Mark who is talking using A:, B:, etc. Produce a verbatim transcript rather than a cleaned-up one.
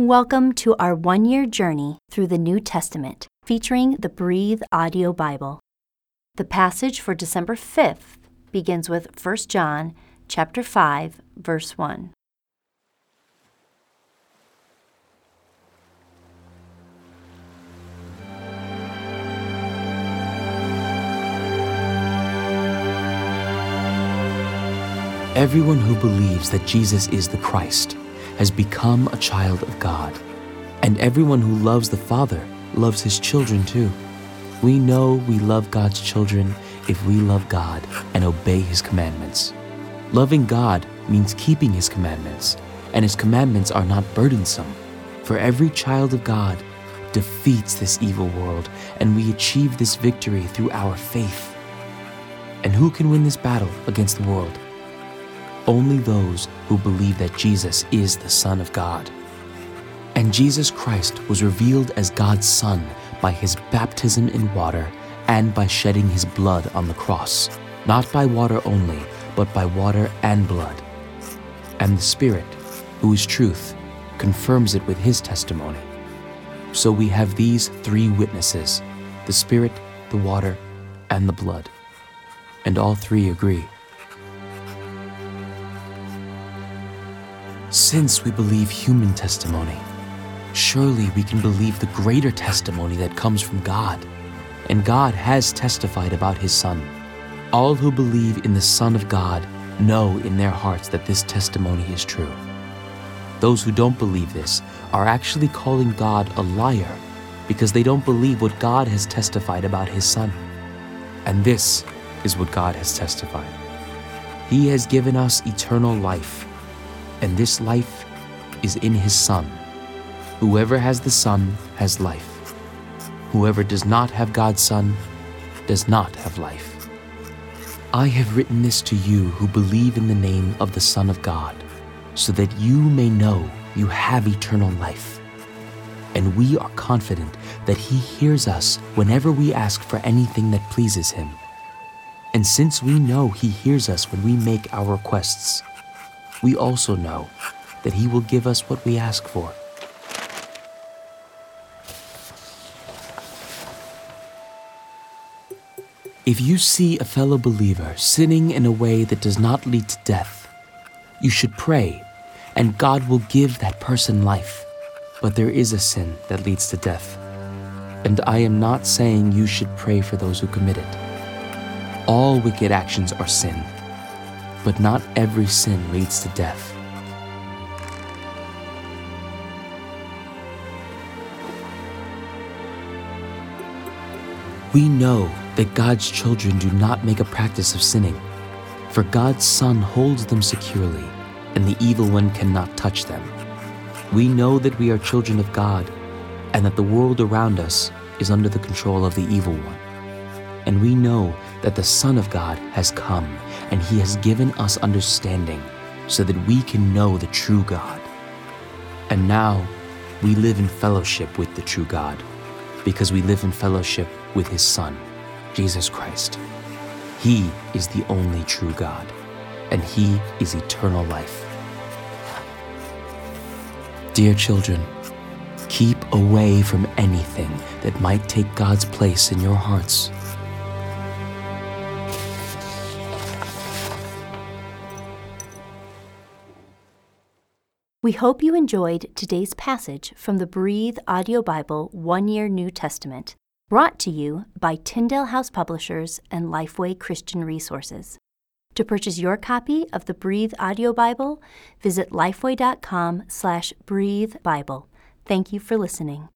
A: Welcome to our one-year journey through the New Testament, featuring the Breathe Audio Bible. The passage for December fifth begins with First John chapter five, verse one.
B: Everyone who believes that Jesus is the Christ has become a child of God, and everyone who loves the Father loves his children too. We know we love God's children if we love God and obey his commandments. Loving God means keeping his commandments, and his commandments are not burdensome. For every child of God defeats this evil world, and we achieve this victory through our faith. And who can win this battle against the world? Only those who believe that Jesus is the Son of God. And Jesus Christ was revealed as God's Son by his baptism in water and by shedding his blood on the cross, not by water only, but by water and blood. And the Spirit, who is truth, confirms it with his testimony. So we have these three witnesses, the Spirit, the water, and the blood. And all three agree. Since we believe human testimony, surely we can believe the greater testimony that comes from God. And God has testified about his Son. All who believe in the Son of God know in their hearts that this testimony is true. Those who don't believe this are actually calling God a liar because they don't believe what God has testified about his Son. And this is what God has testified. He has given us eternal life, and this life is in his Son. Whoever has the Son has life. Whoever does not have God's Son does not have life. I have written this to you who believe in the name of the Son of God, so that you may know you have eternal life. And we are confident that he hears us whenever we ask for anything that pleases him. And since we know he hears us when we make our requests, we also know that he will give us what we ask for. If you see a fellow believer sinning in a way that does not lead to death, you should pray, and God will give that person life. But there is a sin that leads to death, and I am not saying you should pray for those who commit it. All wicked actions are sin, but not every sin leads to death. We know that God's children do not make a practice of sinning, for God's Son holds them securely, and the evil one cannot touch them. We know that we are children of God, and that the world around us is under the control of the evil one. And we know that the Son of God has come, and he has given us understanding so that we can know the true God. And now we live in fellowship with the true God, because we live in fellowship with his Son, Jesus Christ. He is the only true God, and he is eternal life. Dear children, keep away from anything that might take God's place in your hearts.
A: We hope you enjoyed today's passage from the Breathe Audio Bible One-Year New Testament, brought to you by Tyndale House Publishers and Lifeway Christian Resources. To purchase your copy of the Breathe Audio Bible, visit lifeway dot com slash breathe Bible. Thank you for listening.